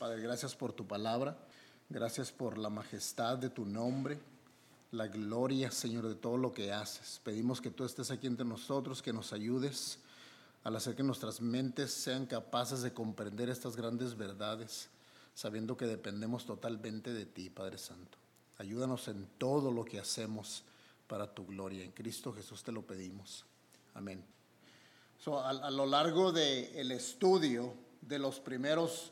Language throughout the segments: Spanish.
Padre, gracias por tu palabra, gracias por la majestad de tu nombre, la gloria, Señor, de todo lo que haces. Pedimos que tú estés aquí entre nosotros, que nos ayudes al hacer que nuestras mentes sean capaces de comprender estas grandes verdades, sabiendo que dependemos totalmente de ti, Padre Santo. Ayúdanos en todo lo que hacemos para tu gloria. En Cristo Jesús te lo pedimos. Amén. A lo largo del estudio de los primeros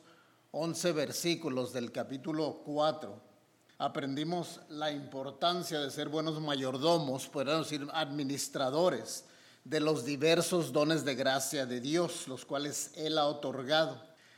11 versículos del capítulo 4, aprendimos la importancia de ser buenos mayordomos, podríamos decir administradores de los diversos dones de gracia de Dios, los cuales Él ha otorgado.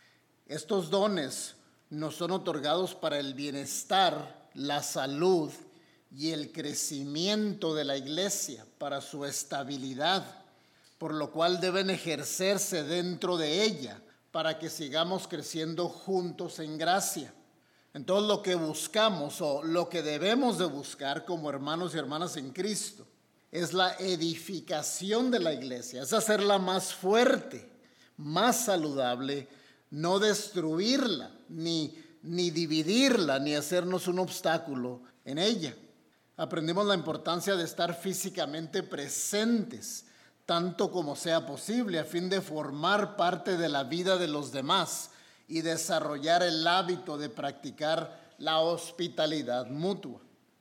Estos dones nos son otorgados para el bienestar, la salud y el crecimiento de la iglesia, para su estabilidad, por lo cual deben ejercerse dentro de ella, para que sigamos creciendo juntos en gracia. Entonces lo que buscamos o lo que debemos de buscar como hermanos y hermanas en Cristo es la edificación de la iglesia, es hacerla más fuerte, más saludable, no destruirla, ni dividirla, ni hacernos un obstáculo en ella. Aprendimos la importancia de estar físicamente presentes, tanto como sea posible, a fin de formar parte de la vida de los demás y desarrollar el hábito de practicar la hospitalidad mutua.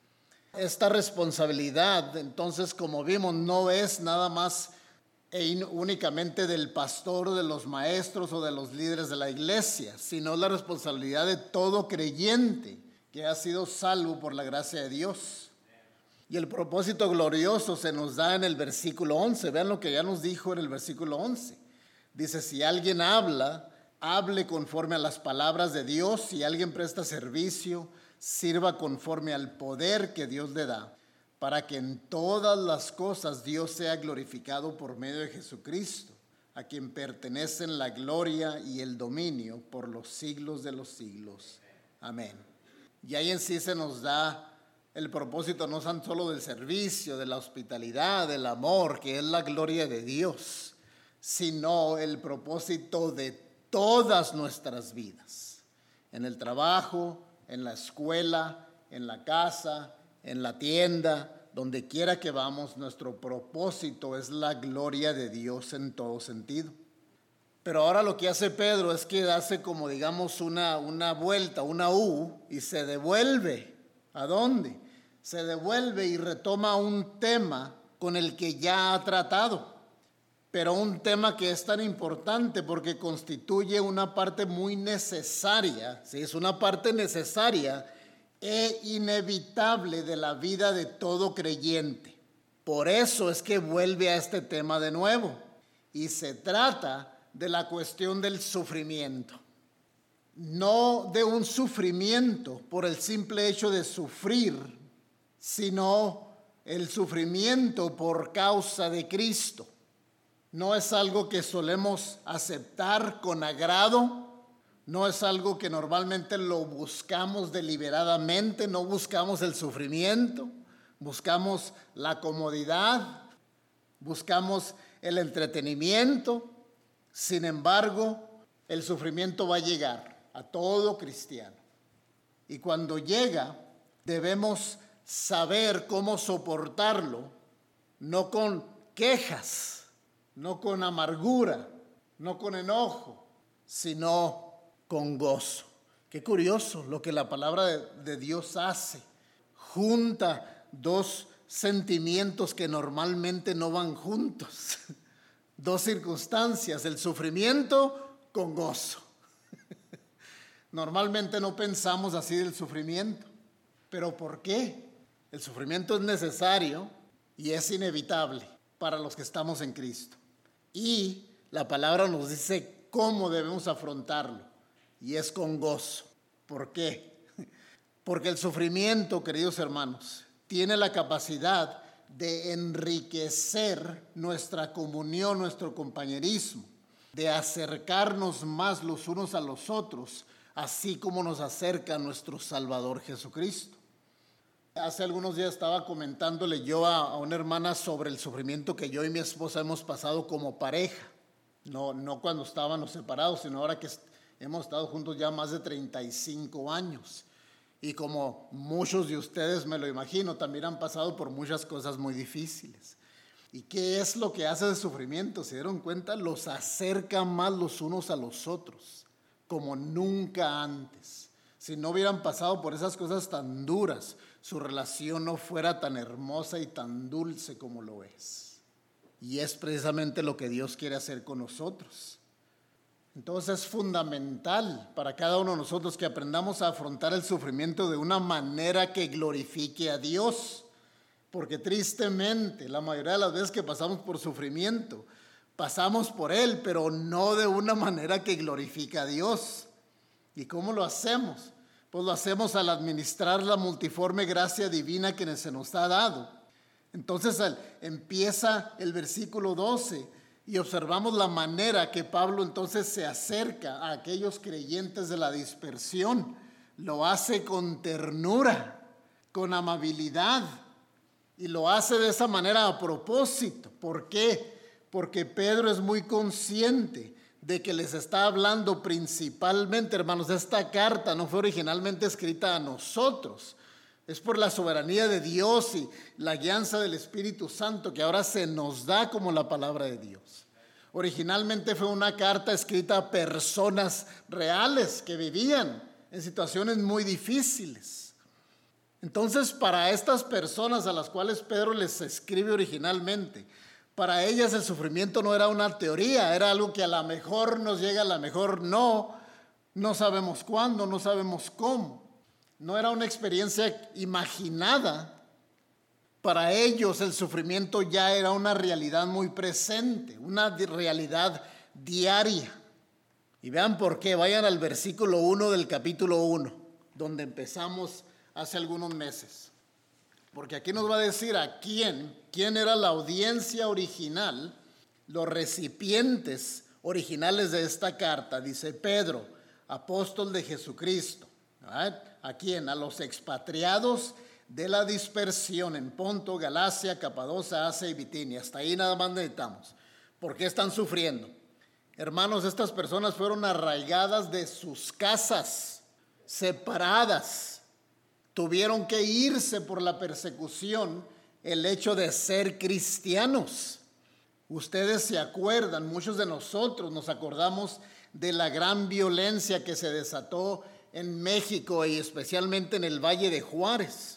Esta responsabilidad, entonces, como vimos, no es nada más únicamente del pastor, de los maestros o de los líderes de la iglesia, sino la responsabilidad de todo creyente que ha sido salvo por la gracia de Dios. Y el propósito glorioso se nos da en el versículo 11. Vean lo que ya nos dijo en el versículo 11. Dice, si alguien habla, hable conforme a las palabras de Dios. Si alguien presta servicio, sirva conforme al poder que Dios le da, para que en todas las cosas Dios sea glorificado por medio de Jesucristo, a quien pertenecen la gloria y el dominio por los siglos de los siglos. Amén. Y ahí en sí se nos da el propósito no tan solo del servicio, de la hospitalidad, del amor, que es la gloria de Dios, sino el propósito de todas nuestras vidas, en el trabajo, en la escuela, en la casa, en la tienda, donde quiera que vamos, nuestro propósito es la gloria de Dios en todo sentido. Pero ahora lo que hace Pedro es que hace como digamos una vuelta, una U, y se devuelve. ¿A dónde? Se devuelve y retoma un tema con el que ya ha tratado, pero un tema que es tan importante porque constituye una parte muy necesaria, ¿sí? Es una parte necesaria e inevitable de la vida de todo creyente. Por eso es que vuelve a este tema de nuevo, y se trata de la cuestión del sufrimiento. No de un sufrimiento por el simple hecho de sufrir, sino el sufrimiento por causa de Cristo. No es algo que solemos aceptar con agrado, no es algo que normalmente lo buscamos deliberadamente, no buscamos el sufrimiento, buscamos la comodidad, buscamos el entretenimiento. Sin embargo, el sufrimiento va a llegar a todo cristiano. Y cuando llega, debemos saber cómo soportarlo, no con quejas, no con amargura, no con enojo, sino con gozo. Qué curioso lo que la palabra de Dios hace. Junta dos sentimientos que normalmente no van juntos. Dos circunstancias, el sufrimiento con gozo. Normalmente no pensamos así del sufrimiento. ¿Pero por qué? El sufrimiento es necesario y es inevitable para los que estamos en Cristo. Y la palabra nos dice cómo debemos afrontarlo, y es con gozo. ¿Por qué? Porque el sufrimiento, queridos hermanos, tiene la capacidad de enriquecer nuestra comunión, nuestro compañerismo, de acercarnos más los unos a los otros, así como nos acerca nuestro Salvador Jesucristo. Hace algunos días estaba comentándole yo a una hermana sobre el sufrimiento que yo y mi esposa hemos pasado como pareja. No cuando estábamos separados, sino ahora que Hemos estado juntos ya más de 35 años. Y como muchos de ustedes, me lo imagino, también han pasado por muchas cosas muy difíciles. ¿Y qué es lo que hace de sufrimiento? ¿Se dieron cuenta? Los acerca más los unos a los otros, como nunca antes. Si no hubieran pasado por esas cosas tan duras, su relación no fuera tan hermosa y tan dulce como lo es. Y es precisamente lo que Dios quiere hacer con nosotros. Entonces es fundamental para cada uno de nosotros que aprendamos a afrontar el sufrimiento de una manera que glorifique a Dios. Porque tristemente, la mayoría de las veces que pasamos por sufrimiento, pasamos por él, pero no de una manera que glorifique a Dios. ¿Y cómo lo hacemos? Pues lo hacemos al administrar la multiforme gracia divina que se nos ha dado. Entonces empieza el versículo 12 y observamos la manera que Pablo entonces se acerca a aquellos creyentes de la dispersión. Lo hace con ternura, con amabilidad, y lo hace de esa manera a propósito. ¿Por qué? Porque Pedro es muy consciente de que les está hablando principalmente, hermanos, esta carta no fue originalmente escrita a nosotros. Es por la soberanía de Dios y la guianza del Espíritu Santo que ahora se nos da como la palabra de Dios. Originalmente fue una carta escrita a personas reales que vivían en situaciones muy difíciles. Entonces, para estas personas a las cuales Pedro les escribe originalmente, para ellas el sufrimiento no era una teoría, era algo que a lo mejor nos llega, a lo mejor no sabemos cuándo, no sabemos cómo. No era una experiencia imaginada. Para ellos el sufrimiento ya era una realidad muy presente, una realidad diaria. Y vean por qué, vayan al versículo 1 del capítulo 1, donde empezamos hace algunos meses. Porque aquí nos va a decir a quién era la audiencia original, los recipientes originales de esta carta. Dice Pedro, apóstol de Jesucristo. ¿A quién? A los expatriados de la dispersión en Ponto, Galacia, Capadocia, Asia y Bitinia. Hasta ahí nada más necesitamos. ¿Por qué están sufriendo? Hermanos, estas personas fueron arraigadas de sus casas, separadas. Tuvieron que irse por la persecución, el hecho de ser cristianos. Ustedes se acuerdan, muchos de nosotros nos acordamos de la gran violencia que se desató en México y especialmente en el Valle de Juárez.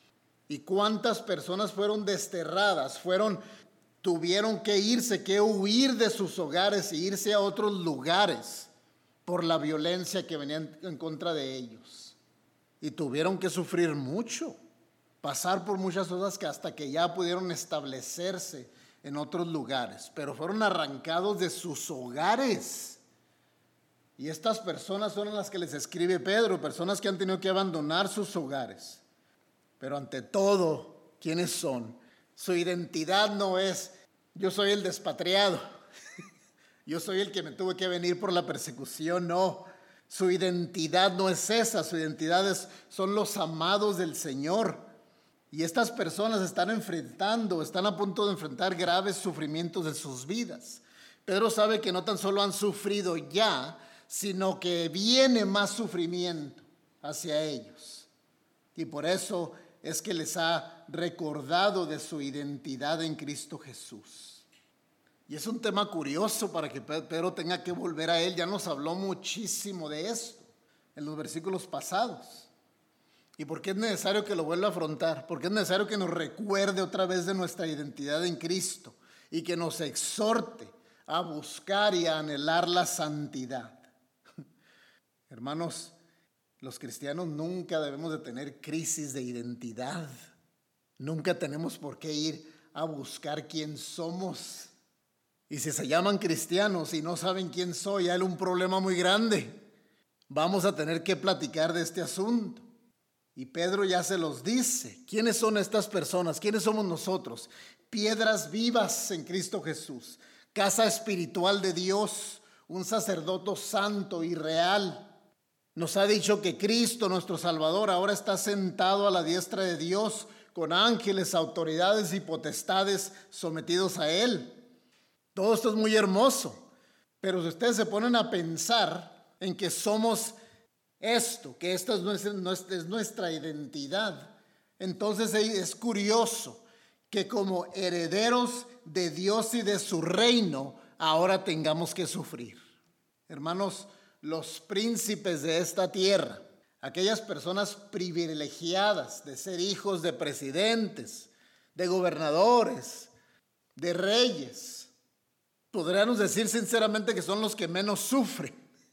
Y cuántas personas fueron desterradas, tuvieron que irse, que huir de sus hogares e irse a otros lugares por la violencia que venía en contra de ellos. Y tuvieron que sufrir mucho, pasar por muchas cosas que hasta que ya pudieron establecerse en otros lugares, pero fueron arrancados de sus hogares. Y estas personas son las que les escribe Pedro, personas que han tenido que abandonar sus hogares. Pero ante todo, ¿quiénes son? Su identidad no es, yo soy el despatriado, yo soy el que me tuve que venir por la persecución, no. Su identidad no es esa, su identidad son los amados del Señor. Y estas personas están a punto de enfrentar graves sufrimientos de sus vidas. Pedro sabe que no tan solo han sufrido ya, sino que viene más sufrimiento hacia ellos. Y por eso es que les ha recordado de su identidad en Cristo Jesús. Y es un tema curioso para que Pedro tenga que volver a él. Ya nos habló muchísimo de esto en los versículos pasados. ¿Y por qué es necesario que lo vuelva a afrontar? Porque es necesario que nos recuerde otra vez de nuestra identidad en Cristo y que nos exhorte a buscar y a anhelar la santidad. Hermanos, los cristianos nunca debemos de tener crisis de identidad. Nunca tenemos por qué ir a buscar quién somos. Y si se llaman cristianos y no saben quién soy, hay un problema muy grande. Vamos a tener que platicar de este asunto. Y Pedro ya se los dice. ¿Quiénes son estas personas? ¿Quiénes somos nosotros? Piedras vivas en Cristo Jesús. Casa espiritual de Dios. Un sacerdote santo y real. Nos ha dicho que Cristo, nuestro Salvador, ahora está sentado a la diestra de Dios con ángeles, autoridades y potestades sometidos a Él. Todo esto es muy hermoso, pero si ustedes se ponen a pensar, en que somos esto, que esta es nuestra identidad. Entonces es curioso que como herederos de Dios y de su reino, ahora tengamos que sufrir. Hermanos, los príncipes de esta tierra, aquellas personas privilegiadas de ser hijos de presidentes, de gobernadores, de reyes, podríamos decir sinceramente que son los que menos sufren.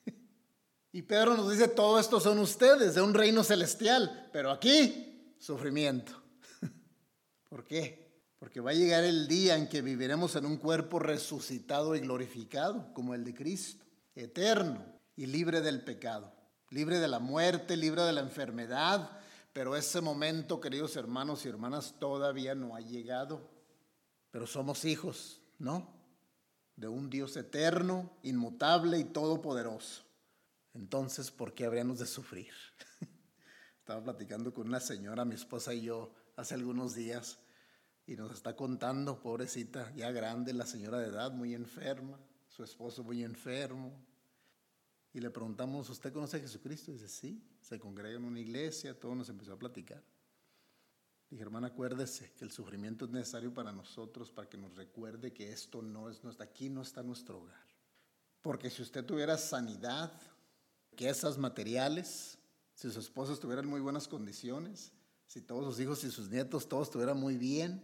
Y Pedro nos dice, todo esto son ustedes de un reino celestial, pero aquí, sufrimiento. ¿Por qué? Porque va a llegar el día en que viviremos en un cuerpo resucitado y glorificado, como el de Cristo, eterno y libre del pecado, libre de la muerte, libre de la enfermedad. Pero ese momento, queridos hermanos y hermanas, todavía no ha llegado. Pero somos hijos, ¿no? De un Dios eterno, inmutable y todopoderoso. Entonces, ¿por qué habríamos de sufrir? Estaba platicando con una señora, mi esposa y yo, hace algunos días, y nos está contando, pobrecita, ya grande, la señora de edad, muy enferma, su esposo muy enfermo. Y le preguntamos, ¿usted conoce a Jesucristo? Y dice, sí, se congrega en una iglesia, todo nos empezó a platicar. Dije, hermana, acuérdese que el sufrimiento es necesario para nosotros, para que nos recuerde que esto no es aquí no está nuestro hogar. Porque si usted tuviera sanidad, riquezas materiales, si su esposo estuviera en muy buenas condiciones, si todos sus hijos y sus nietos, todos estuvieran muy bien,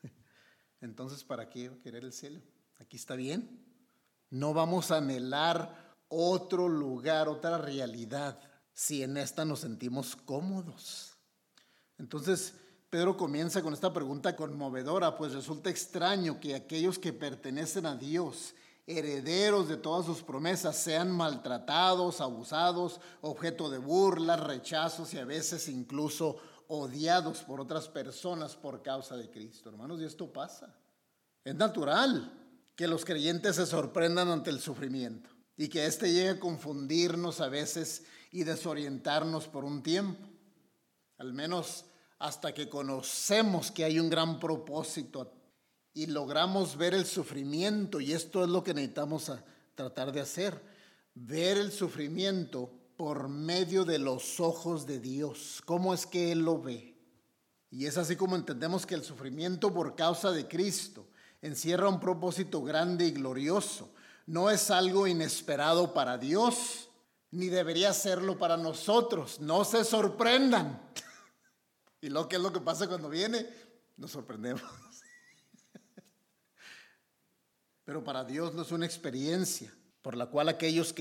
entonces ¿para qué querer el cielo? Aquí está bien. No vamos a anhelar otro lugar, otra realidad, si en esta nos sentimos cómodos. Entonces Pedro comienza con esta pregunta conmovedora, pues resulta extraño que aquellos que pertenecen a Dios, herederos de todas sus promesas, sean maltratados, abusados, objeto de burlas, rechazos y a veces incluso odiados por otras personas por causa de Cristo. Hermanos, y esto pasa. Es natural que los creyentes se sorprendan ante el sufrimiento y que éste llegue a confundirnos a veces y desorientarnos por un tiempo. Al menos hasta que conocemos que hay un gran propósito y logramos ver el sufrimiento, y esto es lo que necesitamos tratar de hacer, ver el sufrimiento por medio de los ojos de Dios. ¿Cómo es que Él lo ve? Y es así como entendemos que el sufrimiento por causa de Cristo encierra un propósito grande y glorioso. No es algo inesperado para Dios, ni debería serlo para nosotros. No se sorprendan. ¿Y qué es lo que pasa cuando viene? Nos sorprendemos. Pero para Dios no es una experiencia por la cual aquellos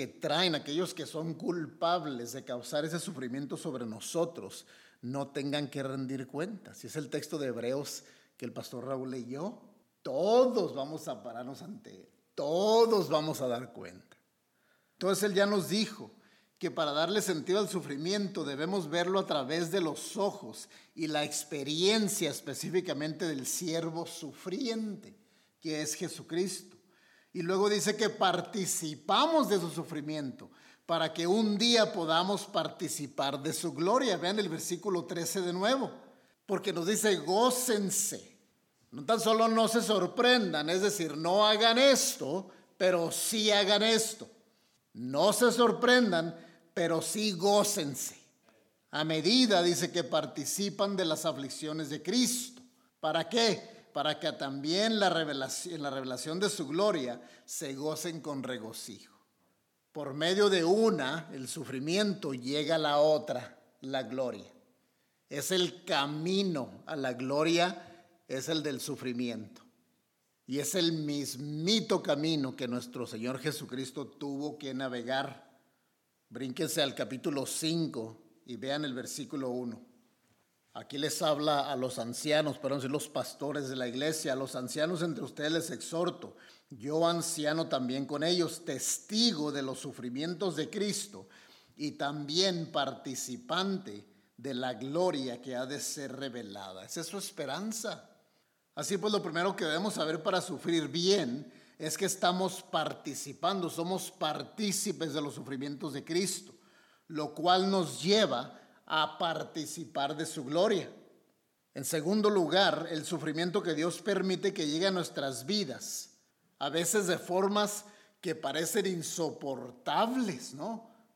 que son culpables de causar ese sufrimiento sobre nosotros, no tengan que rendir cuentas. Si es el texto de Hebreos que el pastor Raúl leyó, todos vamos a pararnos ante Él, todos vamos a dar cuenta. Entonces Él ya nos dijo que para darle sentido al sufrimiento debemos verlo a través de los ojos y la experiencia específicamente del siervo sufriente, que es Jesucristo. Y luego dice que participamos de su sufrimiento para que un día podamos participar de su gloria. Vean el versículo 13 de nuevo, porque nos dice gócense. No tan solo no se sorprendan, es decir, no hagan esto, pero sí hagan esto. No se sorprendan, pero sí gócense. A medida, dice, que participan de las aflicciones de Cristo. ¿Para qué? Para que también en la revelación de su gloria se gocen con regocijo. Por medio de el sufrimiento, llega la otra, la gloria. Es el camino a la gloria, es el del sufrimiento. Y es el mismito camino que nuestro Señor Jesucristo tuvo que navegar. Brínquense al capítulo 5 y vean el versículo 1. Aquí les habla a los ancianos, los pastores de la iglesia. A los ancianos entre ustedes les exhorto, yo anciano también con ellos, testigo de los sufrimientos de Cristo y también participante de la gloria que ha de ser revelada. Esa es su esperanza. Así pues, lo primero que debemos saber para sufrir bien es que estamos participando, somos partícipes de los sufrimientos de Cristo, lo cual nos lleva a participar de su gloria. En segundo lugar, el sufrimiento que Dios permite que llegue a nuestras vidas, a veces de formas que parecen insoportables, ¿no?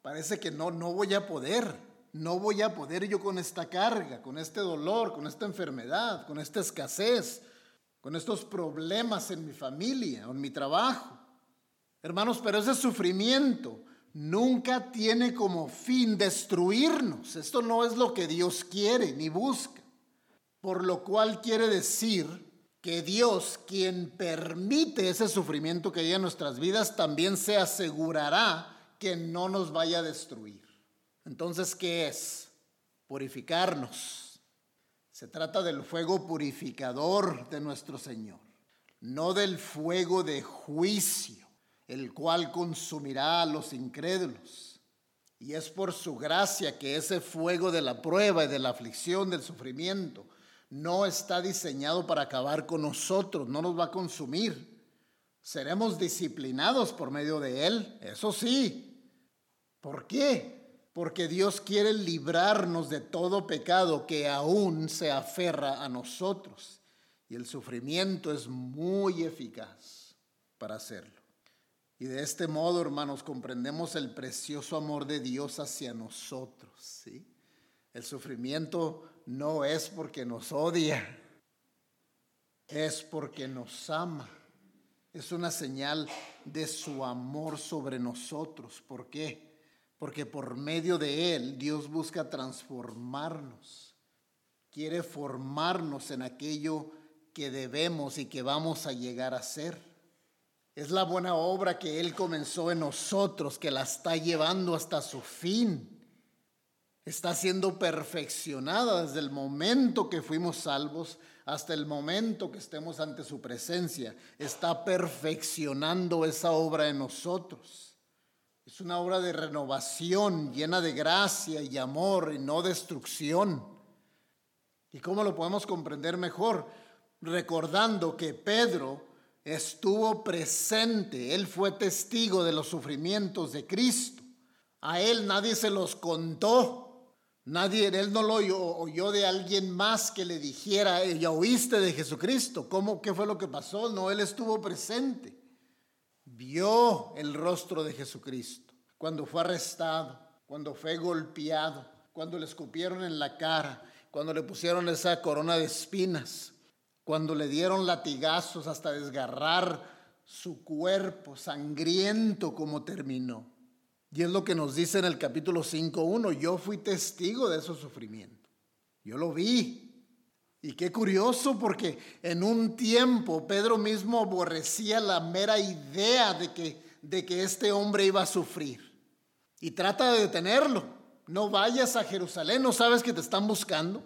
Parece que no voy a poder. No voy a poder yo con esta carga, con este dolor, con esta enfermedad, con esta escasez, con estos problemas en mi familia o en mi trabajo. Hermanos, pero ese sufrimiento nunca tiene como fin destruirnos. Esto no es lo que Dios quiere ni busca. Por lo cual quiere decir que Dios, quien permite ese sufrimiento que haya en nuestras vidas, también se asegurará que no nos vaya a destruir. Entonces, ¿qué es? Purificarnos. Se trata del fuego purificador de nuestro Señor, no del fuego de juicio, el cual consumirá a los incrédulos. Y es por su gracia que ese fuego de la prueba y de la aflicción, del sufrimiento, no está diseñado para acabar con nosotros, no nos va a consumir. Seremos disciplinados por medio de él, eso sí. ¿Por qué? Porque Dios quiere librarnos de todo pecado que aún se aferra a nosotros. Y el sufrimiento es muy eficaz para hacerlo. Y de este modo, hermanos, comprendemos el precioso amor de Dios hacia nosotros, ¿sí? El sufrimiento no es porque nos odia, es porque nos ama. Es una señal de su amor sobre nosotros. ¿Por qué? Porque por medio de él Dios busca transformarnos. Quiere formarnos en aquello que debemos y que vamos a llegar a ser. Es la buena obra que él comenzó en nosotros, que la está llevando hasta su fin. Está siendo perfeccionada desde el momento que fuimos salvos hasta el momento que estemos ante su presencia. Está perfeccionando esa obra en nosotros. Es una obra de renovación llena de gracia y amor y no destrucción. ¿Y cómo lo podemos comprender mejor? Recordando que Pedro estuvo presente. Él fue testigo de los sufrimientos de Cristo. A él nadie se los contó. Él no lo oyó de alguien más que le dijera, ya oíste de Jesucristo. ¿Qué fue lo que pasó? No, él estuvo presente. Vio el rostro de Jesucristo cuando fue arrestado, cuando fue golpeado, cuando le escupieron en la cara, cuando le pusieron esa corona de espinas, cuando le dieron latigazos hasta desgarrar su cuerpo sangriento como terminó. Y es lo que nos dice en el capítulo 5:1. Yo fui testigo de esos sufrimientos. Yo lo vi. Y qué curioso, porque en un tiempo Pedro mismo aborrecía la mera idea de que este hombre iba a sufrir. Y trata de detenerlo. No vayas a Jerusalén, ¿no sabes que te están buscando?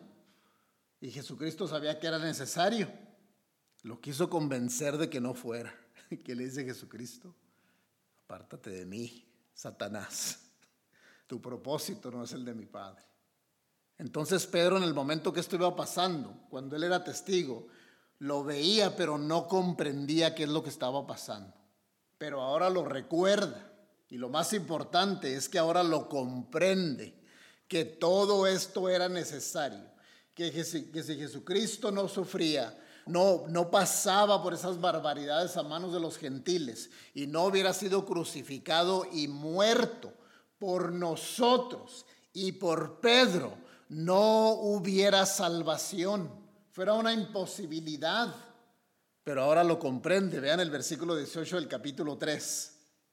Y Jesucristo sabía que era necesario. Lo quiso convencer de que no fuera. ¿Qué le dice Jesucristo? Apártate de mí, Satanás. Tu propósito no es el de mi Padre. Entonces Pedro, en el momento que esto iba pasando, cuando él era testigo, lo veía pero no comprendía qué es lo que estaba pasando. Pero ahora lo recuerda. Y lo más importante es que ahora lo comprende, que todo esto era necesario. Que si Jesucristo no sufría, no pasaba por esas barbaridades a manos de los gentiles y no hubiera sido crucificado y muerto por nosotros y por Pedro, no hubiera salvación. Fuera una imposibilidad. Pero ahora lo comprende. Vean el versículo 18 del capítulo 3.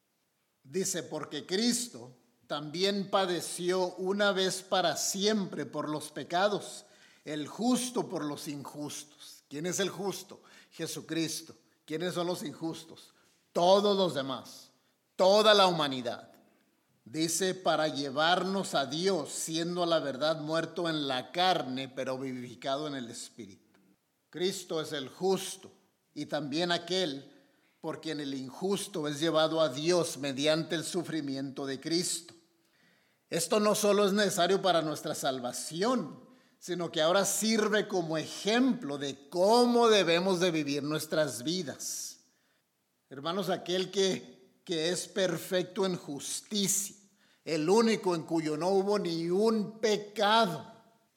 Dice, porque Cristo también padeció una vez para siempre por los pecados, el justo por los injustos. ¿Quién es el justo? Jesucristo. ¿Quiénes son los injustos? Todos los demás, toda la humanidad. Dice, para llevarnos a Dios, siendo a la verdad muerto en la carne, pero vivificado en el Espíritu. Cristo es el justo y también aquel por quien el injusto es llevado a Dios mediante el sufrimiento de Cristo. Esto no solo es necesario para nuestra salvación, sino que ahora sirve como ejemplo de cómo debemos de vivir nuestras vidas. Hermanos, aquel que es perfecto en justicia, el único en cuyo no hubo ni un pecado,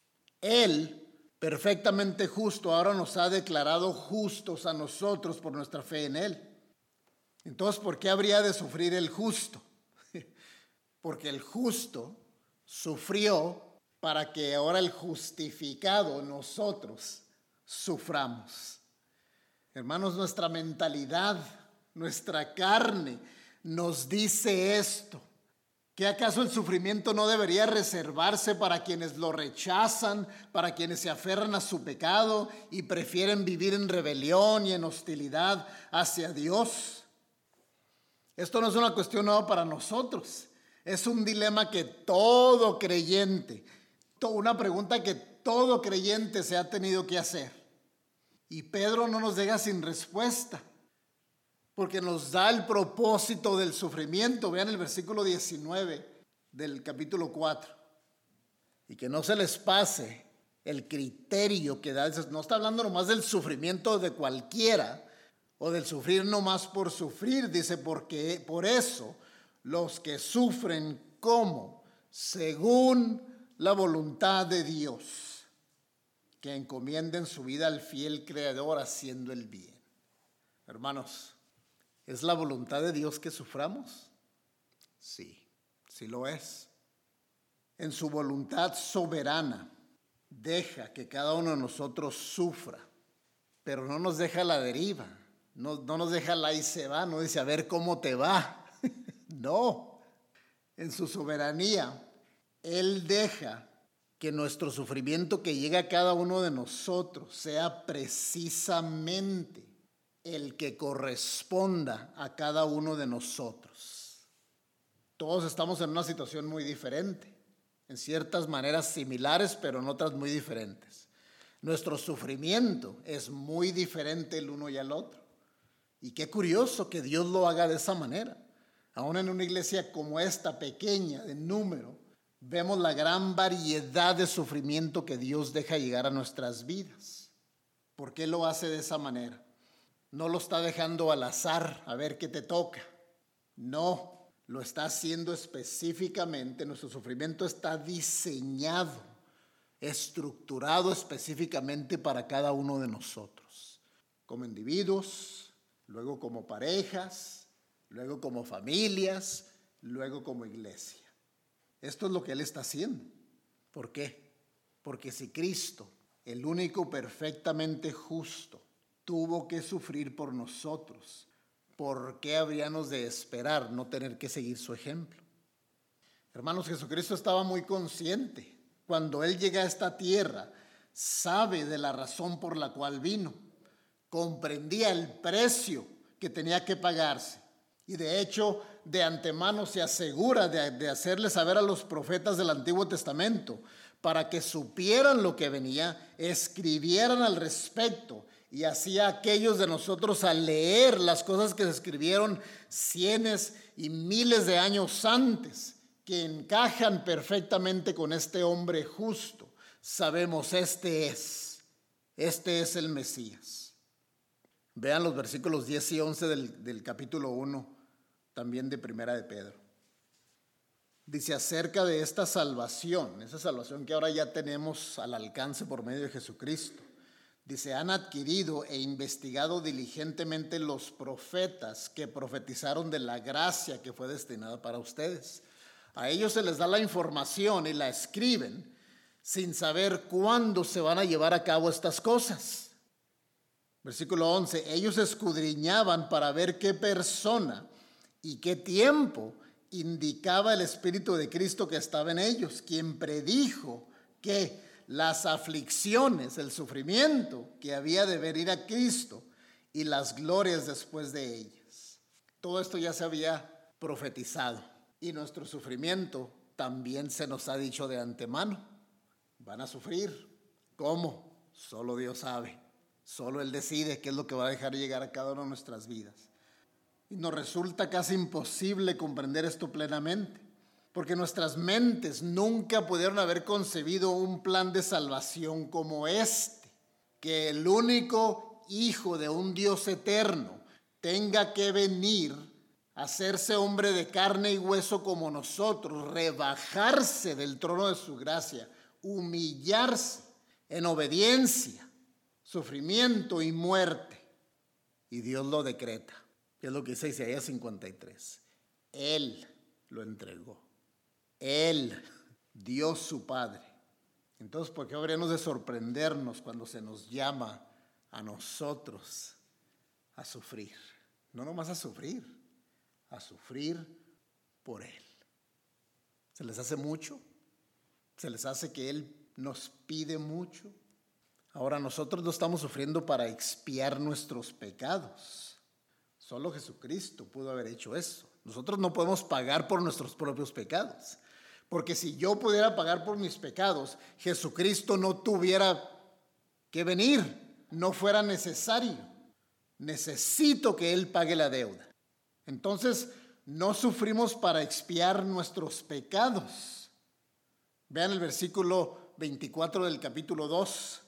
él, perfectamente justo, ahora nos ha declarado justos a nosotros por nuestra fe en él. Entonces, ¿por qué habría de sufrir el justo? porque el justo sufrió para que ahora el justificado, nosotros, suframos. Hermanos, nuestra mentalidad, nuestra carne nos dice esto. ¿Que acaso el sufrimiento no debería reservarse para quienes lo rechazan, para quienes se aferran a su pecado y prefieren vivir en rebelión y en hostilidad hacia Dios? Esto no es una cuestión nueva para nosotros. Es un dilema que todo creyente, una pregunta que todo creyente se ha tenido que hacer. Y Pedro no nos deja sin respuesta, porque nos da el propósito del sufrimiento. Vean el versículo 19 del capítulo 4. Y que no se les pase el criterio que da. No está hablando nomás del sufrimiento de cualquiera o del sufrir nomás por sufrir. Dice, porque por eso los que sufren como según la voluntad de Dios, que encomienden su vida al fiel Creador haciendo el bien. Hermanos, ¿es la voluntad de Dios que suframos? Sí, sí lo es. En su voluntad soberana, deja que cada uno de nosotros sufra, pero no nos deja a la deriva, no nos deja la y se va, no dice a ver cómo te va. No, en su soberanía, Él deja que nuestro sufrimiento que llega a cada uno de nosotros sea precisamente el que corresponda a cada uno de nosotros. Todos estamos en una situación muy diferente, en ciertas maneras similares, pero en otras muy diferentes. Nuestro sufrimiento es muy diferente el uno y al otro. Y qué curioso que Dios lo haga de esa manera. Aún en una iglesia como esta, pequeña de número, vemos la gran variedad de sufrimiento que Dios deja llegar a nuestras vidas. ¿Por qué lo hace de esa manera? No lo está dejando al azar a ver qué te toca. No, lo está haciendo específicamente. Nuestro sufrimiento está diseñado, estructurado específicamente para cada uno de nosotros. Como individuos, luego como parejas, luego como familias, luego como iglesia. Esto es lo que Él está haciendo. ¿Por qué? Porque si Cristo, el único perfectamente justo, tuvo que sufrir por nosotros, ¿por qué habríamos de esperar no tener que seguir su ejemplo? Hermanos, Jesucristo estaba muy consciente. Cuando Él llega a esta tierra, sabe de la razón por la cual vino. Comprendía el precio que tenía que pagarse. Y de hecho, de antemano se asegura de hacerle saber a los profetas del Antiguo Testamento para que supieran lo que venía, escribieran al respecto. Y así aquellos de nosotros al leer las cosas que se escribieron cientos y miles de años antes, que encajan perfectamente con este hombre justo, sabemos este es el Mesías. Vean los versículos 10 y 11 del capítulo 1, también de Primera de Pedro. Dice acerca de esta salvación, esa salvación que ahora ya tenemos al alcance por medio de Jesucristo. Dice, han adquirido e investigado diligentemente los profetas que profetizaron de la gracia que fue destinada para ustedes. A ellos se les da la información y la escriben sin saber cuándo se van a llevar a cabo estas cosas. Versículo 11, ellos escudriñaban para ver qué persona y qué tiempo indicaba el Espíritu de Cristo que estaba en ellos, quien predijo que las aflicciones, el sufrimiento que había de venir a Cristo y las glorias después de ellas. Todo esto ya se había profetizado y nuestro sufrimiento también se nos ha dicho de antemano. Van a sufrir. ¿Cómo? Solo Dios sabe. Solo Él decide qué es lo que va a dejar llegar a cada una de nuestras vidas. Y nos resulta casi imposible comprender esto plenamente, porque nuestras mentes nunca pudieron haber concebido un plan de salvación como este, que el único Hijo de un Dios eterno tenga que venir a hacerse hombre de carne y hueso como nosotros, rebajarse del trono de su gracia, humillarse en obediencia, sufrimiento y muerte. Y Dios lo decreta, que es lo que dice Isaías 53. Él lo entregó. Él, Dios su Padre. Entonces, ¿por qué habríamos de sorprendernos cuando se nos llama a nosotros a sufrir? No nomás a sufrir por Él. ¿Se les hace mucho? ¿Se les hace que Él nos pide mucho? Ahora, nosotros no estamos sufriendo para expiar nuestros pecados. Solo Jesucristo pudo haber hecho eso. Nosotros no podemos pagar por nuestros propios pecados. Porque si yo pudiera pagar por mis pecados, Jesucristo no tuviera que venir, no fuera necesario. Necesito que Él pague la deuda. Entonces, no sufrimos para expiar nuestros pecados. Vean el versículo 24 del capítulo 2.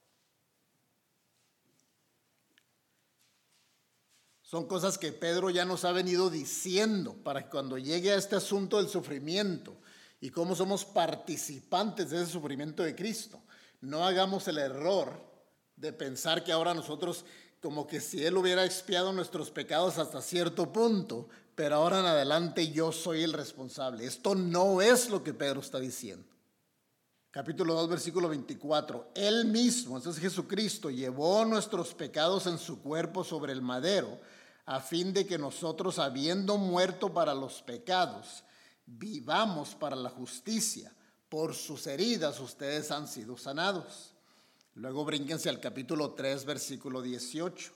Son cosas que Pedro ya nos ha venido diciendo para que cuando llegue a este asunto del sufrimiento y cómo somos participantes de ese sufrimiento de Cristo, no hagamos el error de pensar que ahora nosotros, como que si Él hubiera expiado nuestros pecados hasta cierto punto, pero ahora en adelante yo soy el responsable. Esto no es lo que Pedro está diciendo. Capítulo 2, versículo 24. Él mismo, entonces Jesucristo, llevó nuestros pecados en su cuerpo sobre el madero, a fin de que nosotros, habiendo muerto para los pecados, vivamos para la justicia. Por sus heridas ustedes han sido sanados. Luego brínquense al capítulo 3, versículo 18.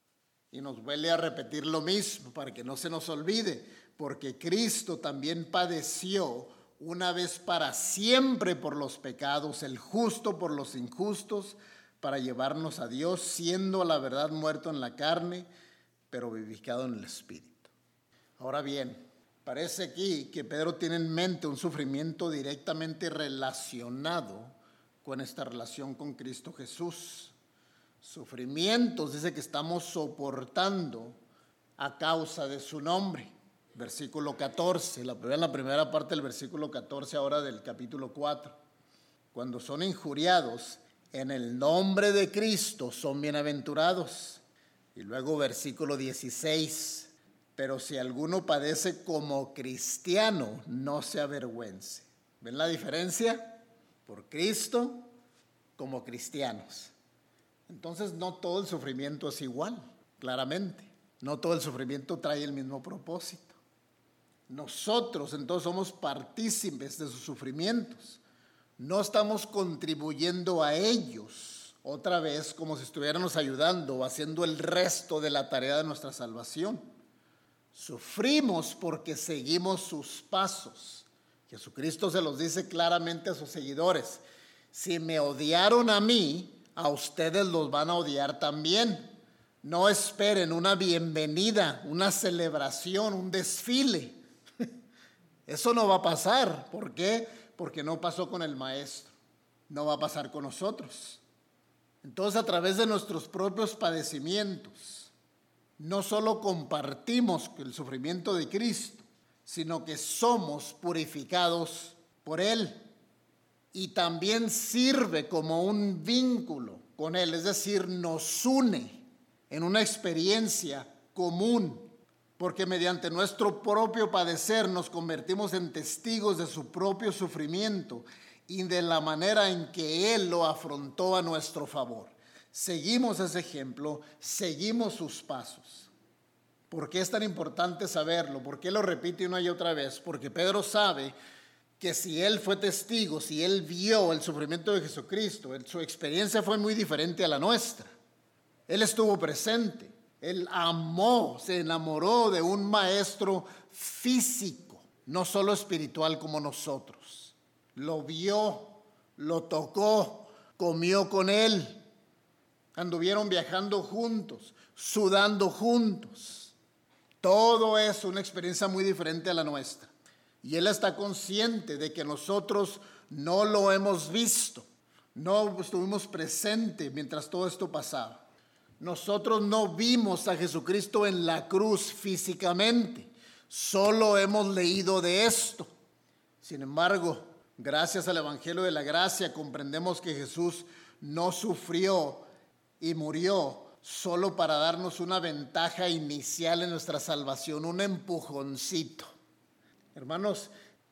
Y nos vuelve a repetir lo mismo para que no se nos olvide, porque Cristo también padeció una vez para siempre por los pecados, el justo por los injustos, para llevarnos a Dios, siendo a la verdad muerto en la carne, pero vivificado en el Espíritu. Ahora bien, parece aquí que Pedro tiene en mente un sufrimiento directamente relacionado con esta relación con Cristo Jesús. Sufrimientos, dice, que estamos soportando a causa de su nombre. Versículo 14, la primera parte del versículo 14 ahora del capítulo 4. Cuando son injuriados en el nombre de Cristo, son bienaventurados. Y luego versículo 16, pero si alguno padece como cristiano, no se avergüence. ¿Ven la diferencia? Por Cristo, como cristianos. Entonces no todo el sufrimiento es igual, claramente. No todo el sufrimiento trae el mismo propósito. Nosotros entonces somos partícipes de sus sufrimientos. No estamos contribuyendo a ellos otra vez como si estuviéramos ayudando o haciendo el resto de la tarea de nuestra salvación. Sufrimos porque seguimos sus pasos. Jesucristo se los dice claramente a sus seguidores: si me odiaron a mí, a ustedes los van a odiar también. No esperen una bienvenida, una celebración, un desfile. Eso no va a pasar. ¿Por qué? Porque no pasó con el Maestro. No va a pasar con nosotros. Entonces, a través de nuestros propios padecimientos, no solo compartimos el sufrimiento de Cristo, sino que somos purificados por Él. Y también sirve como un vínculo con Él, es decir, nos une en una experiencia común, porque mediante nuestro propio padecer nos convertimos en testigos de su propio sufrimiento y de la manera en que Él lo afrontó a nuestro favor. Seguimos ese ejemplo, seguimos sus pasos. ¿Por qué es tan importante saberlo? ¿Por qué lo repite una y otra vez? Porque Pedro sabe que si él fue testigo, si él vio el sufrimiento de Jesucristo, su experiencia fue muy diferente a la nuestra. Él estuvo presente, él amó, se enamoró de un maestro físico, no solo espiritual como nosotros. Lo vio, lo tocó, comió con él, anduvieron viajando juntos, sudando juntos. Todo es una experiencia muy diferente a la nuestra. Y él está consciente de que nosotros no lo hemos visto, no estuvimos presentes mientras todo esto pasaba. Nosotros no vimos a Jesucristo en la cruz físicamente, solo hemos leído de esto. Sin embargo, gracias al Evangelio de la Gracia, comprendemos que Jesús no sufrió y murió solo para darnos una ventaja inicial en nuestra salvación, un empujoncito. Hermanos,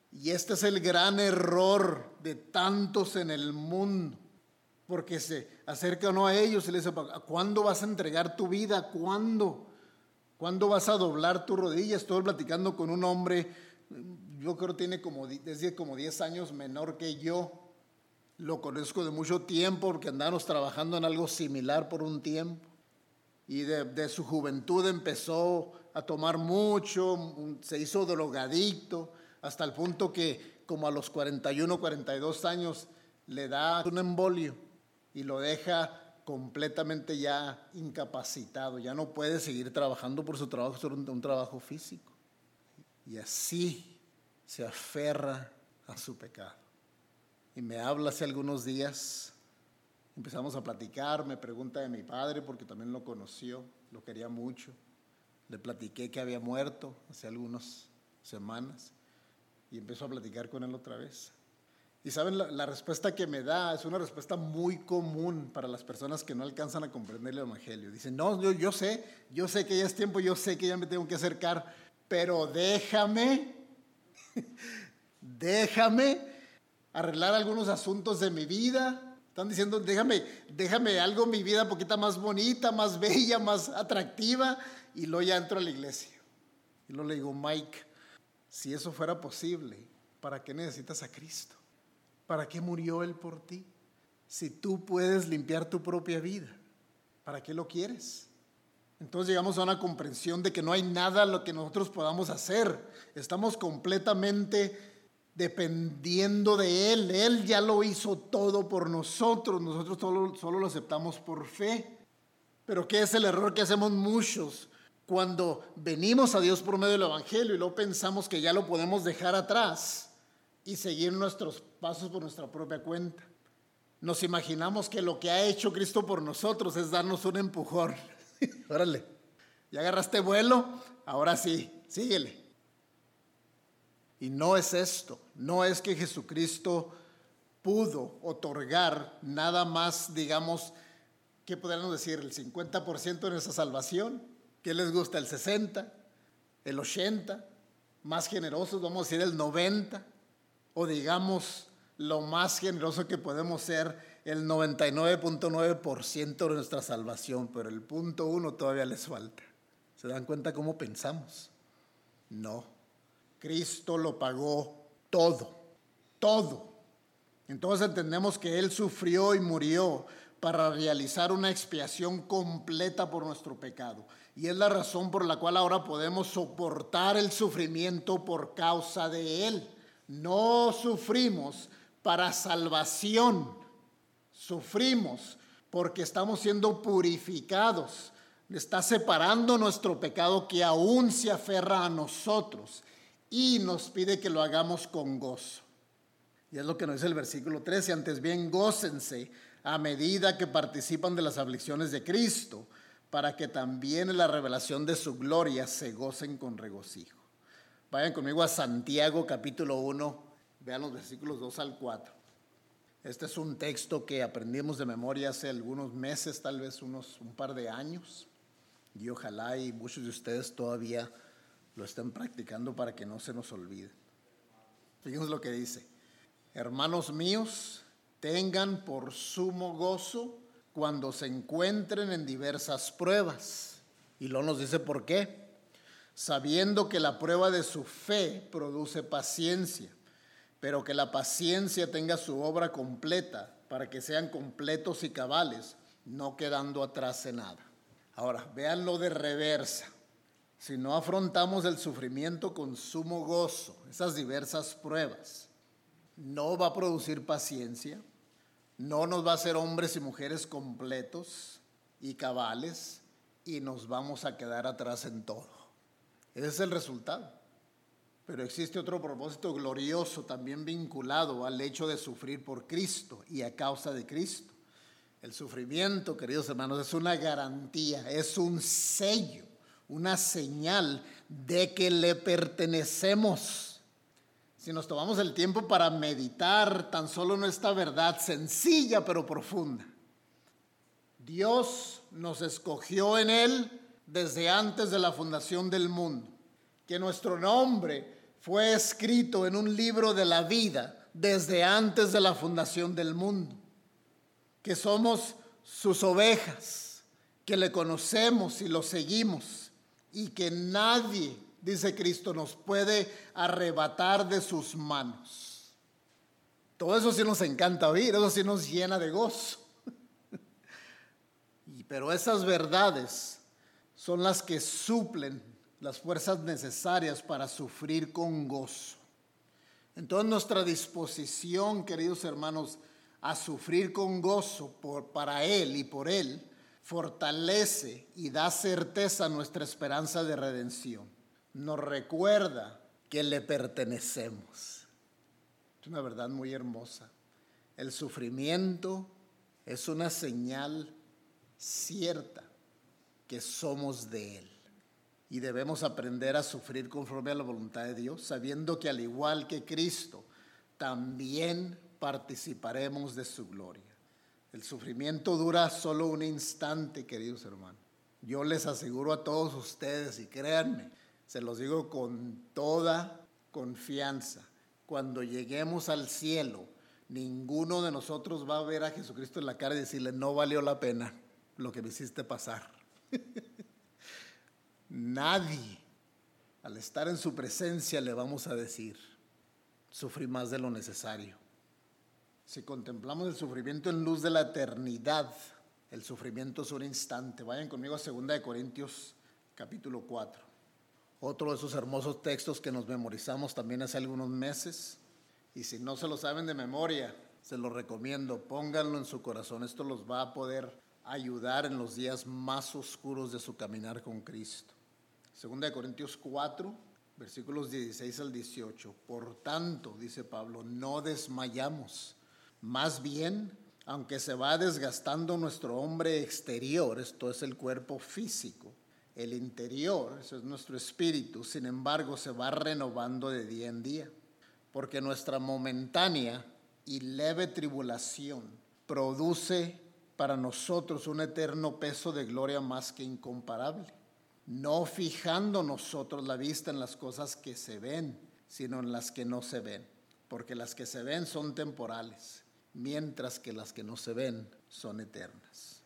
Y este es el gran error de tantos en el mundo, porque se acerca uno a ellos y le dice: ¿cuándo vas a entregar tu vida? ¿Cuándo? ¿Cuándo vas a doblar tu rodilla? Estoy platicando con un hombre, yo creo que tiene desde como 10 años menor que yo. Lo conozco de mucho tiempo porque andamos trabajando en algo similar por un tiempo. Y de su juventud empezó a tomar mucho, se hizo drogadicto, hasta el punto que como a los 41, 42 años le da un embolio y lo deja completamente ya incapacitado. Ya no puede seguir trabajando por su trabajo, es un trabajo físico. Y así se aferra a su pecado. Y me habla hace algunos días, empezamos a platicar, me pregunta de mi padre porque también lo conoció, lo quería mucho. Le platiqué que había muerto hace algunas semanas y empezó a platicar con él otra vez. Y saben, la respuesta que me da es una respuesta muy común para las personas que no alcanzan a comprender el evangelio. Dicen: no, yo sé que ya es tiempo, yo sé que ya me tengo que acercar, pero déjame arreglar algunos asuntos de mi vida. Están diciendo: déjame algo mi vida un poquito más bonita, más bella, más atractiva, y luego ya entro a la iglesia. Y luego le digo: Mike, si eso fuera posible, ¿para qué necesitas a Cristo? ¿Para qué murió Él por ti? Si tú puedes limpiar tu propia vida, ¿para qué lo quieres? Entonces llegamos a una comprensión de que no hay nada lo que nosotros podamos hacer. Estamos completamente dependiendo de Él. Él ya lo hizo todo por nosotros. Nosotros solo lo aceptamos por fe. Pero ¿qué es el error que hacemos muchos? Cuando venimos a Dios por medio del evangelio y luego pensamos que ya lo podemos dejar atrás y seguir nuestros pasos por nuestra propia cuenta. Nos imaginamos que lo que ha hecho Cristo por nosotros es darnos un empujón. Órale, ya agarraste vuelo, ahora sí, síguele. Y no es esto, no es que Jesucristo pudo otorgar nada más, digamos, ¿qué podríamos decir? El 50% de nuestra salvación. ¿Qué les gusta? ¿El 60%? ¿El 80%? Más generosos, vamos a decir el 90%. O digamos, lo más generoso que podemos ser, el 99.9% de nuestra salvación, pero el 0.1 todavía les falta. ¿Se dan cuenta cómo pensamos? No, Cristo lo pagó todo, todo. Entonces entendemos que Él sufrió y murió para realizar una expiación completa por nuestro pecado. Y es la razón por la cual ahora podemos soportar el sufrimiento por causa de Él. No sufrimos para salvación, sufrimos porque estamos siendo purificados. Está separando nuestro pecado que aún se aferra a nosotros y nos pide que lo hagamos con gozo. Y es lo que nos dice el versículo 13: antes bien gócense a medida que participan de las aflicciones de Cristo, para que también en la revelación de su gloria se gocen con regocijo. Vayan conmigo a Santiago capítulo 1, vean los versículos 2 al 4. Este es un texto que aprendimos de memoria hace algunos meses, tal vez un par de años, y ojalá y muchos de ustedes todavía lo estén practicando para que no se nos olvide. Fíjense lo que dice: hermanos míos, tengan por sumo gozo cuando se encuentren en diversas pruebas. Y luego nos dice por qué: sabiendo que la prueba de su fe produce paciencia, pero que la paciencia tenga su obra completa, para que sean completos y cabales, no quedando atrás en nada. Ahora, véanlo de reversa. Si no afrontamos el sufrimiento con sumo gozo, esas diversas pruebas, no va a producir paciencia, no nos va a hacer hombres y mujeres completos y cabales, y nos vamos a quedar atrás en todo. Ese es el resultado. Pero existe otro propósito glorioso también vinculado al hecho de sufrir por Cristo y a causa de Cristo. El sufrimiento, queridos hermanos, es una garantía, es un sello, una señal de que le pertenecemos. Si nos tomamos el tiempo para meditar tan solo en esta verdad sencilla pero profunda: Dios nos escogió en Él desde antes de la fundación del mundo, que nuestro nombre fue escrito en un libro de la vida desde antes de la fundación del mundo, que somos sus ovejas, que le conocemos y lo seguimos, y que nadie, dice Cristo, nos puede arrebatar de sus manos. Todo eso sí nos encanta oír, eso sí nos llena de gozo. Pero esas verdades son las que suplen las fuerzas necesarias para sufrir con gozo. Entonces nuestra disposición, queridos hermanos, a sufrir con gozo para Él y por Él, fortalece y da certeza a nuestra esperanza de redención. Nos recuerda que le pertenecemos. Es una verdad muy hermosa. El sufrimiento es una señal cierta que somos de Él. Y debemos aprender a sufrir conforme a la voluntad de Dios, sabiendo que al igual que Cristo, también participaremos de su gloria. El sufrimiento dura solo un instante, queridos hermanos. Yo les aseguro a todos ustedes, y créanme, se los digo con toda confianza, cuando lleguemos al cielo, ninguno de nosotros va a ver a Jesucristo en la cara y decirle, no valió la pena lo que me hiciste pasar. Nadie, al estar en su presencia, le vamos a decir, sufrí más de lo necesario. Si contemplamos el sufrimiento en luz de la eternidad, el sufrimiento es un instante. Vayan conmigo a 2 Corintios capítulo 4. Otro de esos hermosos textos que nos memorizamos también hace algunos meses. Y si no se lo saben de memoria, se los recomiendo, pónganlo en su corazón. Esto los va a poder ayudar en los días más oscuros de su caminar con Cristo. 2 Corintios 4, versículos 16 al 18. Por tanto, dice Pablo, no desmayamos. Más bien, aunque se va desgastando nuestro hombre exterior, esto es el cuerpo físico, el interior, eso es nuestro espíritu, sin embargo, se va renovando de día en día. Porque nuestra momentánea y leve tribulación produce para nosotros un eterno peso de gloria más que incomparable, no fijando nosotros la vista en las cosas que se ven, sino en las que no se ven, porque las que se ven son temporales, mientras que las que no se ven son eternas.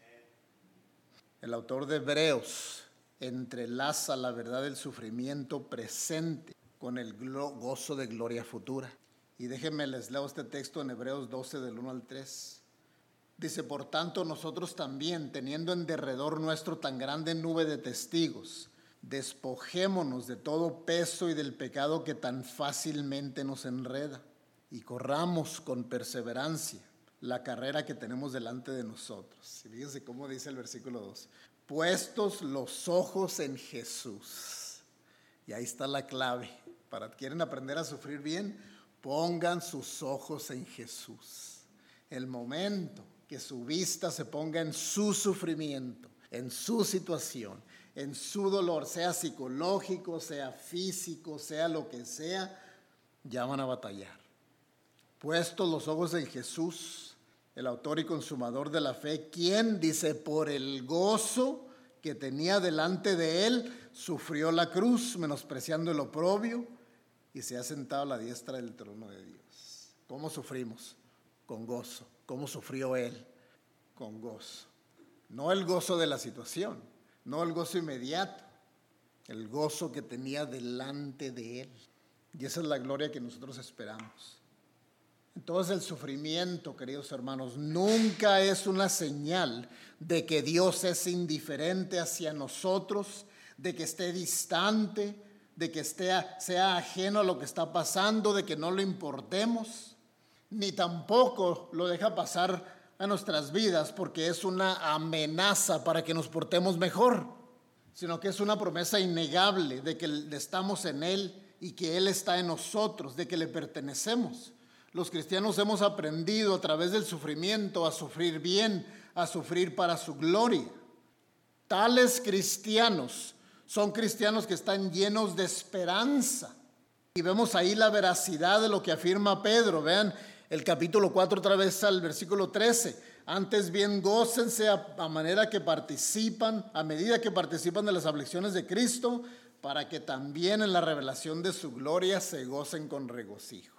El autor de Hebreos entrelaza la verdad del sufrimiento presente con el gozo de gloria futura. Y déjenme les leo este texto en Hebreos 12 del 1 al 3. Dice, por tanto, nosotros también, teniendo en derredor nuestro tan grande nube de testigos, despojémonos de todo peso y del pecado que tan fácilmente nos enreda, y corramos con perseverancia la carrera que tenemos delante de nosotros. Y fíjense cómo dice el versículo 2. Puestos los ojos en Jesús. Y ahí está la clave. ¿Quieren aprender a sufrir bien? Pongan sus ojos en Jesús. El momento que su vista se ponga en su sufrimiento, en su situación, en su dolor, sea psicológico, sea físico, sea lo que sea, ya van a batallar. Puestos los ojos en Jesús, el autor y consumador de la fe, quien, dice, por el gozo que tenía delante de él, sufrió la cruz, menospreciando el oprobio, y se ha sentado a la diestra del trono de Dios. ¿Cómo sufrimos? Con gozo. ¿Cómo sufrió él? Con gozo. No el gozo de la situación, no el gozo inmediato, el gozo que tenía delante de él. Y esa es la gloria que nosotros esperamos. Entonces el sufrimiento, queridos hermanos, nunca es una señal de que Dios es indiferente hacia nosotros, de que esté distante, de que sea ajeno a lo que está pasando, de que no lo importemos, ni tampoco lo deja pasar a nuestras vidas porque es una amenaza para que nos portemos mejor, sino que es una promesa innegable de que estamos en Él y que Él está en nosotros, de que le pertenecemos. Los cristianos hemos aprendido a través del sufrimiento a sufrir bien, a sufrir para su gloria. Tales cristianos son cristianos que están llenos de esperanza. Y vemos ahí la veracidad de lo que afirma Pedro. Vean el capítulo 4 otra vez al versículo 13. Antes bien gócense a medida que participan de las aflicciones de Cristo, para que también en la revelación de su gloria se gocen con regocijo.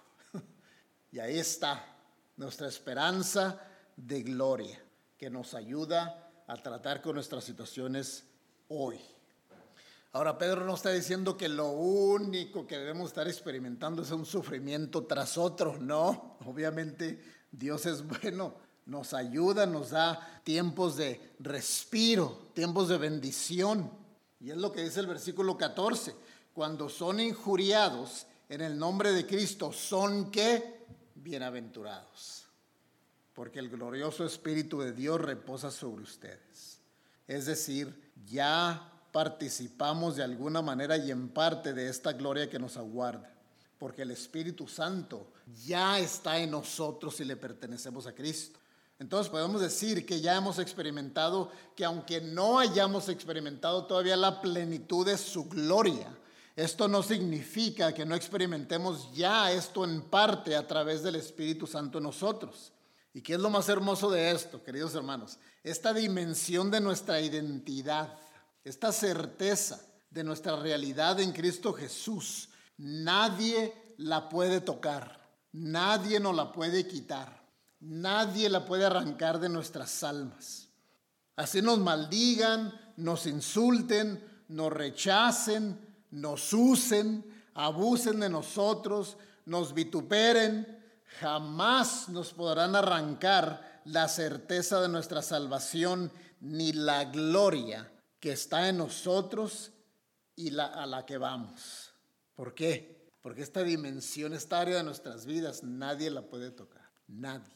Y ahí está nuestra esperanza de gloria, que nos ayuda a tratar con nuestras situaciones hoy. Ahora, Pedro no está diciendo que lo único que debemos estar experimentando es un sufrimiento tras otro. No, obviamente Dios es bueno, nos ayuda, nos da tiempos de respiro, tiempos de bendición. Y es lo que dice el versículo 14. Cuando son injuriados en el nombre de Cristo, ¿son qué? Bienaventurados. Porque el glorioso Espíritu de Dios reposa sobre ustedes. Es decir, ya participamos de alguna manera y en parte de esta gloria que nos aguarda, porque el Espíritu Santo ya está en nosotros y le pertenecemos a Cristo. Entonces podemos decir que ya hemos experimentado, que aunque no hayamos experimentado todavía la plenitud de su gloria, esto no significa que no experimentemos ya esto en parte a través del Espíritu Santo en nosotros. ¿Y qué es lo más hermoso de esto, queridos hermanos? Esta dimensión de nuestra identidad, esta certeza de nuestra realidad en Cristo Jesús, nadie la puede tocar, nadie nos la puede quitar, nadie la puede arrancar de nuestras almas. Así nos maldigan, nos insulten, nos rechacen, nos usen, abusen de nosotros, nos vituperen, jamás nos podrán arrancar la certeza de nuestra salvación ni la gloria que está en nosotros y a la que vamos. ¿Por qué? Porque esta dimensión, esta área de nuestras vidas, nadie la puede tocar. Nadie.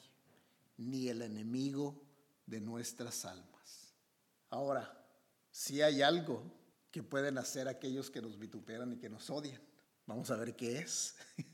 Ni el enemigo de nuestras almas. Ahora, si hay algo que pueden hacer aquellos que nos vituperan y que nos odian, vamos a ver qué es.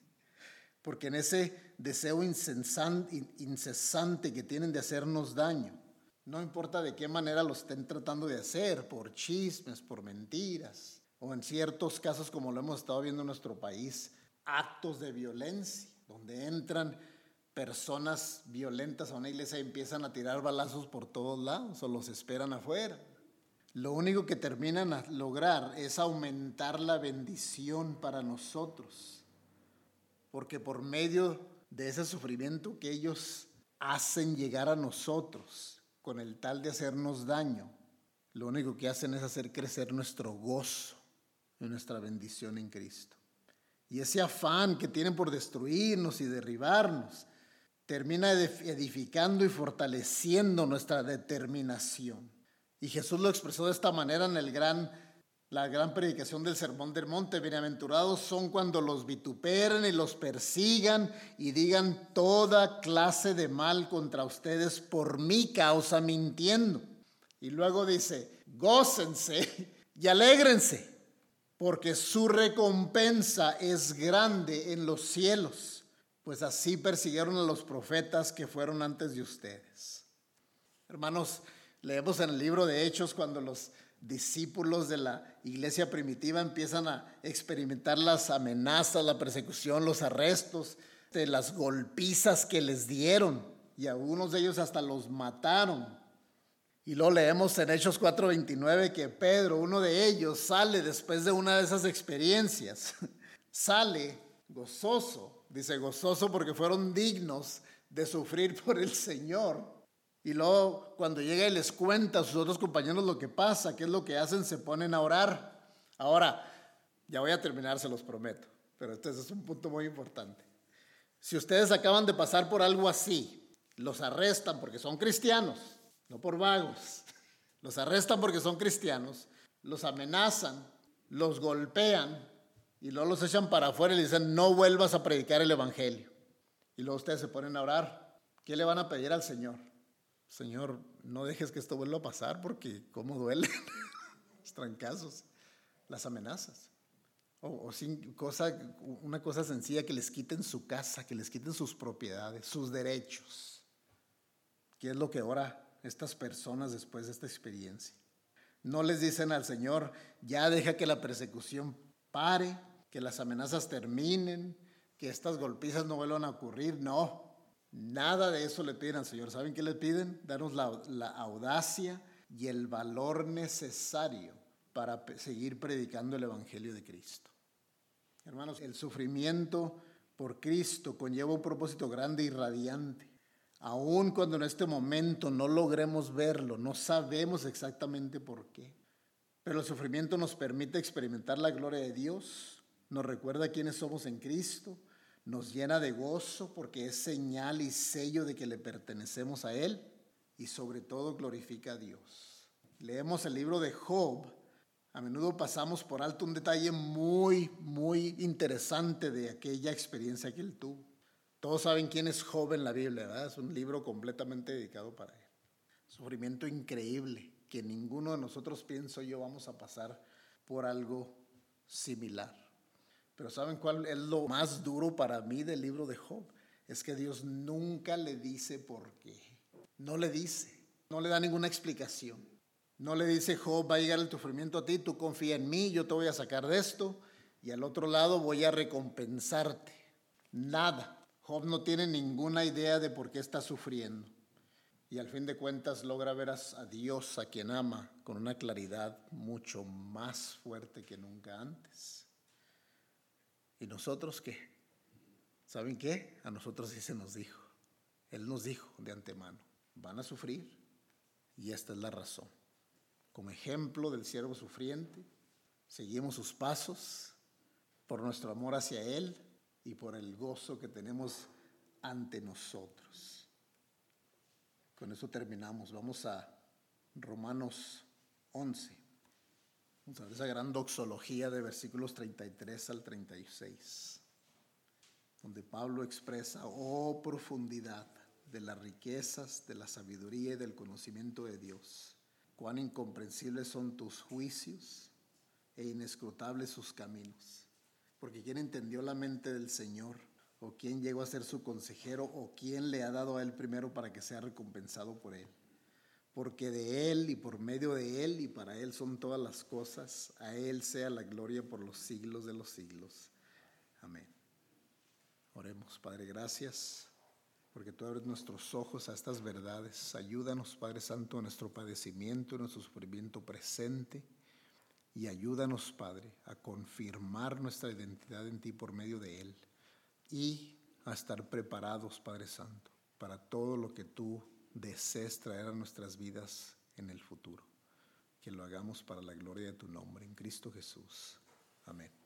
Porque en ese deseo incesante que tienen de hacernos daño, no importa de qué manera lo estén tratando de hacer, por chismes, por mentiras, o en ciertos casos, como lo hemos estado viendo en nuestro país, actos de violencia, donde entran personas violentas a una iglesia y empiezan a tirar balazos por todos lados o los esperan afuera. Lo único que terminan a lograr es aumentar la bendición para nosotros, porque por medio de ese sufrimiento que ellos hacen llegar a nosotros, con el tal de hacernos daño, lo único que hacen es hacer crecer nuestro gozo y nuestra bendición en Cristo. Y ese afán que tienen por destruirnos y derribarnos termina edificando y fortaleciendo nuestra determinación. Y Jesús lo expresó de esta manera en la gran predicación del Sermón del Monte. Bienaventurados son cuando los vituperen y los persigan y digan toda clase de mal contra ustedes por mi causa, mintiendo. Y luego dice, gócense y alégrense, porque su recompensa es grande en los cielos, pues así persiguieron a los profetas que fueron antes de ustedes. Hermanos, leemos en el libro de Hechos cuando los discípulos de la iglesia primitiva empiezan a experimentar las amenazas, la persecución, los arrestos, las golpizas que les dieron, y algunos de ellos hasta los mataron. Y luego leemos en Hechos 4:29 que Pedro, uno de ellos, sale después de una de esas experiencias, sale gozoso, dice gozoso porque fueron dignos de sufrir por el Señor. Y luego cuando llega y les cuenta a sus otros compañeros lo que pasa, qué es lo que hacen, se ponen a orar. Ahora, ya voy a terminar, se los prometo, pero este es un punto muy importante. Si ustedes acaban de pasar por algo así, los arrestan porque son cristianos, no por vagos, los arrestan porque son cristianos, los amenazan, los golpean y luego los echan para afuera y les dicen no vuelvas a predicar el evangelio. Y luego ustedes se ponen a orar. ¿Qué le van a pedir al Señor? Señor, no dejes que esto vuelva a pasar porque cómo duelen los trancazos, las amenazas. Una cosa sencilla, que les quiten su casa, que les quiten sus propiedades, sus derechos. ¿Qué es lo que ora estas personas después de esta experiencia? No les dicen al Señor, ya deja que la persecución pare, que las amenazas terminen, que estas golpizas no vuelvan a ocurrir. No, nada de eso le piden al Señor. ¿Saben qué le piden? Darnos la audacia y el valor necesario para seguir predicando el Evangelio de Cristo. Hermanos, el sufrimiento por Cristo conlleva un propósito grande y radiante. Aun cuando en este momento no logremos verlo, no sabemos exactamente por qué. Pero el sufrimiento nos permite experimentar la gloria de Dios, nos recuerda quiénes somos en Cristo, nos llena de gozo porque es señal y sello de que le pertenecemos a Él y sobre todo glorifica a Dios. Leemos el libro de Job. A menudo pasamos por alto un detalle muy interesante de aquella experiencia que él tuvo. Todos saben quién es Job en la Biblia, ¿verdad? Es un libro completamente dedicado para él. Sufrimiento increíble que ninguno de nosotros, pienso yo, vamos a pasar por algo similar. Pero ¿saben cuál es lo más duro para mí del libro de Job? Es que Dios nunca le dice por qué. No le dice, no le da ninguna explicación. No le dice, Job, va a llegar el sufrimiento a ti, tú confía en mí, yo te voy a sacar de esto y al otro lado voy a recompensarte. Nada. Job no tiene ninguna idea de por qué está sufriendo. Y al fin de cuentas logra ver a Dios, a quien ama, con una claridad mucho más fuerte que nunca antes. ¿Y nosotros qué? ¿Saben qué? A nosotros sí se nos dijo. Él nos dijo de antemano, van a sufrir y esta es la razón. Como ejemplo del siervo sufriente, seguimos sus pasos por nuestro amor hacia Él y por el gozo que tenemos ante nosotros. Con eso terminamos. Vamos a Romanos 11. Vamos a ver esa gran doxología de versículos 33 al 36, donde Pablo expresa, oh profundidad de las riquezas, de la sabiduría y del conocimiento de Dios. Cuán incomprensibles son tus juicios e inescrutables sus caminos. Porque ¿quién entendió la mente del Señor? ¿O quién llegó a ser su consejero? ¿O quién le ha dado a él primero para que sea recompensado por él? Porque de Él y por medio de Él y para Él son todas las cosas. A Él sea la gloria por los siglos de los siglos. Amén. Oremos, Padre, gracias porque tú abres nuestros ojos a estas verdades. Ayúdanos, Padre Santo, en nuestro padecimiento, en nuestro sufrimiento presente. Y ayúdanos, Padre, a confirmar nuestra identidad en ti por medio de Él. Y a estar preparados, Padre Santo, para todo lo que tú desees traer a nuestras vidas en el futuro. Que lo hagamos para la gloria de tu nombre, en Cristo Jesús. Amén.